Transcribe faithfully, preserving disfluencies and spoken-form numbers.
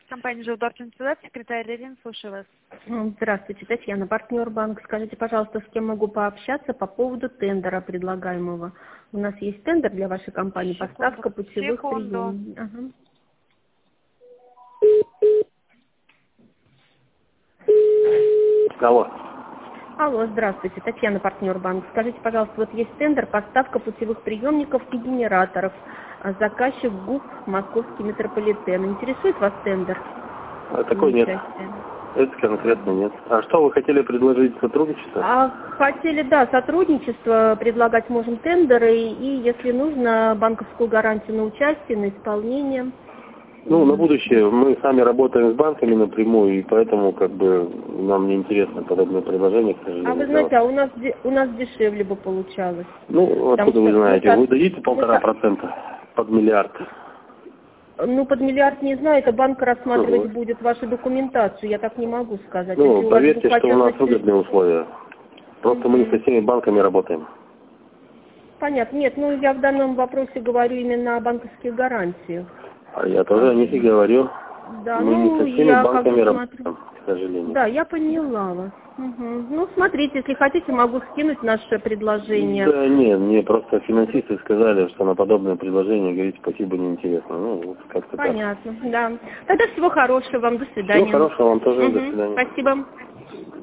Компания «Жилдорфинцевет», секретарь Ирина, слушаю вас. Здравствуйте, Татьяна, партнер банк. Скажите, пожалуйста, с кем могу пообщаться по поводу тендера предлагаемого? У нас есть тендер для вашей компании, Секунду, поставка путевых секунду. приемов. Ага. Алло. Алло, здравствуйте, Татьяна, партнер банк. Скажите, пожалуйста, вот есть тендер, поставка путевых приемников и генераторов. А заказчик ГУП Московский метрополитен. Интересует вас тендер? А такой нет. Это конкретно нет. А что вы хотели предложить, сотрудничество? А хотели, да, сотрудничество, предлагать можем тендеры и, если нужно, банковскую гарантию на участие, на исполнение. Ну, на будущее мы сами работаем с банками напрямую, и поэтому как бы нам не интересно подобное предложение, к сожалению. А вы знаете, а у нас у нас дешевле бы получалось. Ну, откуда вы знаете? Вы дадите полтора процента под миллиард? Ну, под миллиард не знаю, это банк рассматривать Угу. будет вашу документацию, я так не могу сказать. Ну, Если поверьте, у вас что у нас хотят... выгодные условия. Просто мы не со всеми банками работаем. Понятно. Нет, ну я в данном вопросе говорю именно о банковских гарантиях. А я тоже о них и говорю. Да, мы ну, не со всеми я банками как бы работаем, смотрю. к сожалению. Да, я поняла вас. Угу. Ну, смотрите, если хотите, могу скинуть наше предложение. Да нет, мне просто финансисты сказали, что на подобное предложение говорить спасибо неинтересно. Ну, вот как-то так. Понятно, да. Тогда всего хорошего вам, до свидания. Всего хорошего вам тоже, Угу. до свидания. Спасибо.